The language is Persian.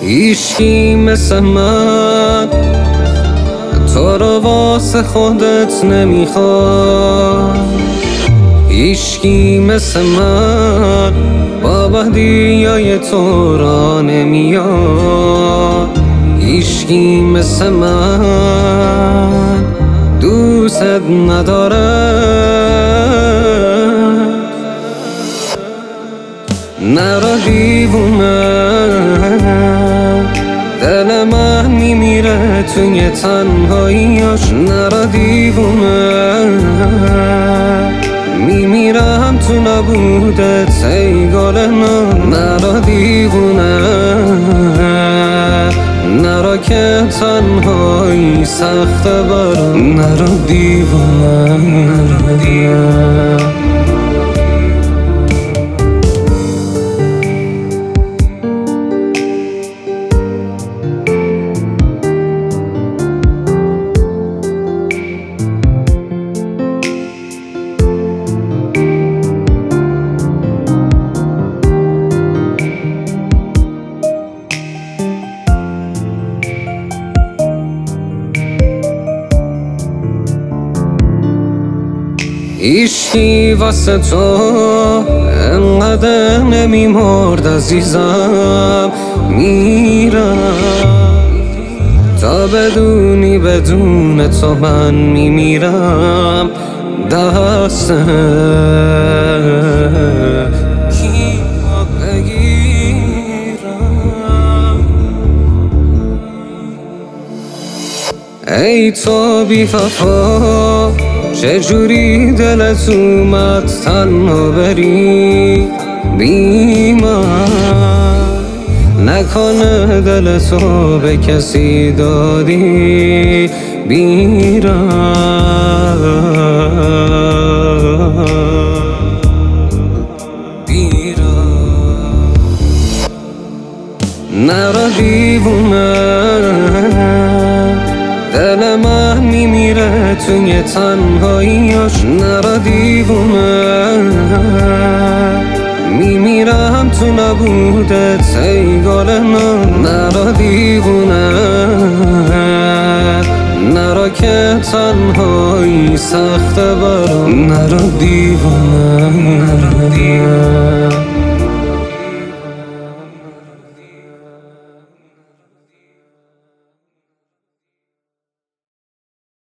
هیچکی مثل من تو رو واسه خودت نمیخواد، هیچکی مثل من با بدیای تو را نمیاد، هیچکی مثل من دوست نداره. نرا دیوونه، دل من میمیره توی تنهاییاش. نرا دیوونه، میمیرم تو نبودت ای گل من. نرا دیوونه، نرا که تنهایی سخته برام. نرا دیوونه، نرا دیوونه. هیچکی واسه تو انقدر نمیمرد عزیزم. میرم تا بدونی بدون تو من میمیرم. دست کیو بگیرم ای تو بی وفا، چجوری دلت اومد تنها بری بی من؟ نکنه دلتو به کسی دادی بیرم. نرا دیوونه، دل من میمیره توی تنهاییاش. نرا دیوونه، میمیرم تو نبودت ای گل من. نرا دیوونه، نرا که تنهایی سخته برام. نرا دیوونه، نرا دیوونه.